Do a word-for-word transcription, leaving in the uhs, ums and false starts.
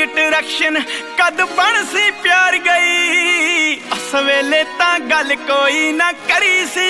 Interaction कद बन सी प्यार गई। उस वेले तां गल कोई ना करी सी।